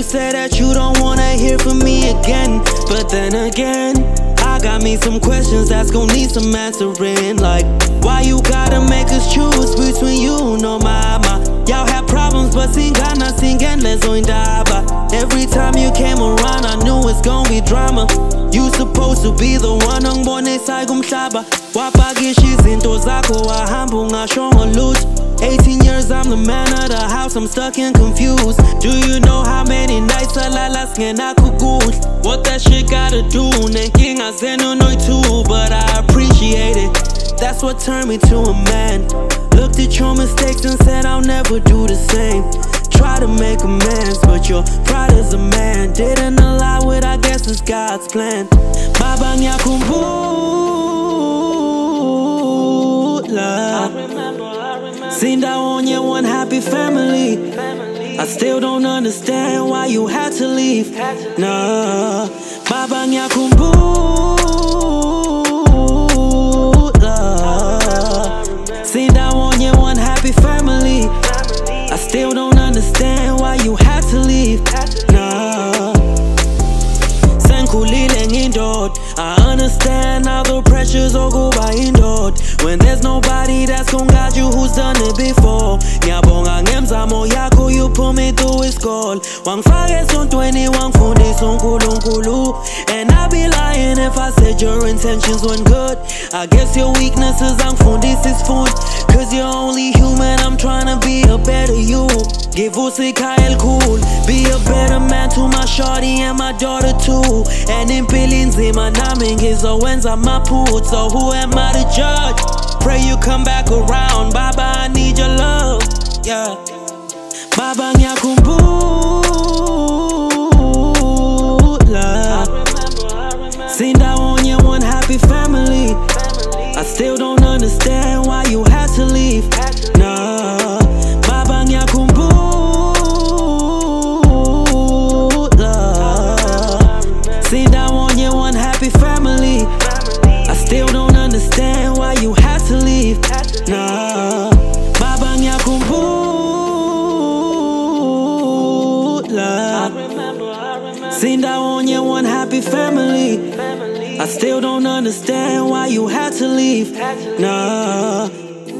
say that you don't wanna hear from me again. But then again, I got me some questions that's gon' need some answering. Like, why you gotta make us choose between you no mama? Y'all have problems but singana singenlezo indaba. Every time you came around I knew it's gon' be drama. You supposed to be the one ongibonisa kumhlaba. Wapakisha izinto zakho wahamba ungashongo lutho. 18 years I'm the man of the house, I'm stuck and confused. Do you know how many nights alala singenakho ukudla? What that shit gotta do nenkinga zenu noyi-2, but I appreciate it. That's what turned me to a man. Looked at your mistakes and said I'll never do the same. Try to make amends, but your pride as a man didn't allow it, I guess it's God's plan. Baba ngiyakhumbula Sindawonye one happy family. I still don't understand why you had to leave. Nah, Baba ngiyakhumbula Sindawonye one happy family. I still don't understand why you had to leave. Nah, sengikhulile ngindod. I understand all the pressures okuba indod. When there's nobody that's gon' guide you who's done it before. Ngiyabonga ngemzamo yakho, you put me through his call. Wangifaka esontweni wangifundisa uNkulunkulu. And I'd be lying if I said your intentions weren't good. I guess your weaknesses angifundisa isifunda. Cause you're only human, I'm trying to be a better you. Give usikhaya elikhulu. Be a better man to my shorty and my daughter too. And impilo inzima nami ngizowenza amaphutha. So who am I to judge? Pray you come back around. Baba, I need your love. Yeah. Baba ngiyakhumbula Sindawonye one happy family. I still don't understand why you had to leave. Nah, Baba ngiyakhumbula Sindawonye one happy family. I still don't understand why you had to leave. Nah, Baba ngiyakhumbula Sindawonye one happy family. I still don't understand why you had to leave. Nah.